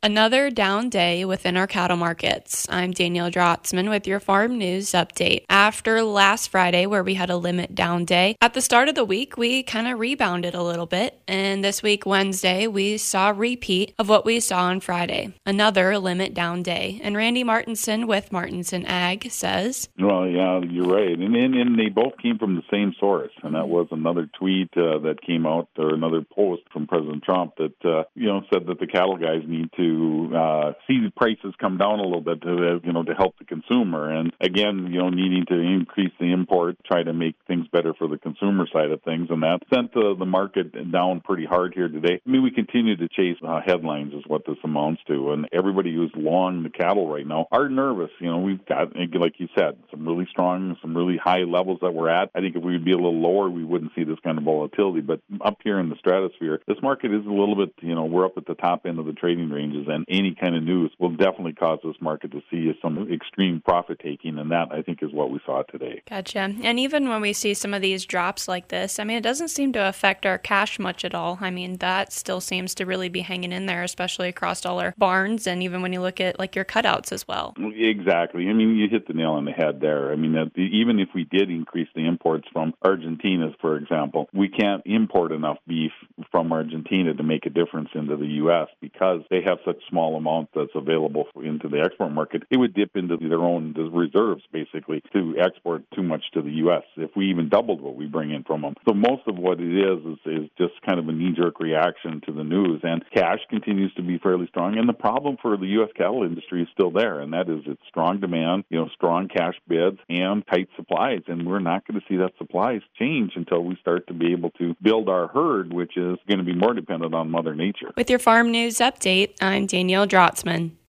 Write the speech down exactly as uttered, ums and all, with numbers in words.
Another down day within our cattle markets. I'm Danielle Drotzman with your farm news update. After last Friday, where we had a limit down day, at the start of the week, we kind of rebounded a little bit. And this week, Wednesday, we saw a repeat of what we saw on Friday. Another limit down day. And Randy Martinson with Martinson Ag says, Well, yeah, you're right. And, and, and they both came from the same source. And that was another tweet uh, that came out, or another post from President Trump that, uh, you know, said that the cattle guys need to uh, see the prices come down a little bit to, you know, to help the consumer. And again, you know, needing to increase the import, try to make things better for the consumer side of things. And that sent uh, the market down pretty hard here today. I mean, we continue to chase uh, headlines is what this amounts to. And everybody who's long the cattle right now are nervous. You know, we've got, like you said, some really strong, some really high levels that we're at. I think if we would be a little lower, we wouldn't see this kind of volatility. But up here in the stratosphere, this market is a little bit, you know, we're up at the top end of the trading ranges. And any kind of news will definitely cause this market to see some extreme profit taking, and that, I think, is what we saw today. Gotcha. And even when we see some of these drops like this, I mean, it doesn't seem to affect our cash much at all. I mean, that still seems to really be hanging in there, especially across all our barns, and even when you look at, like, your cutouts as well. Exactly. I mean, you hit the nail on the head there. I mean, that the, even if we did increase the imports from Argentina, for example, we can't import enough beef from Argentina to make a difference into the U S because they have such small amount that's available into the export market. It would dip into their own reserves, basically, to export too much to the U S if we even doubled what we bring in from them. So most of what it is is, is just kind of a knee-jerk reaction to the news, and cash continues to be fairly strong. And the problem for the U S cattle industry is still there, and that is it's strong demand, you know, strong cash bids, and tight supplies. And we're not going to see that supplies change until we start to be able to build our herd, which is going to be more dependent on Mother Nature. With your farm news update, I'm Danielle Drotzman.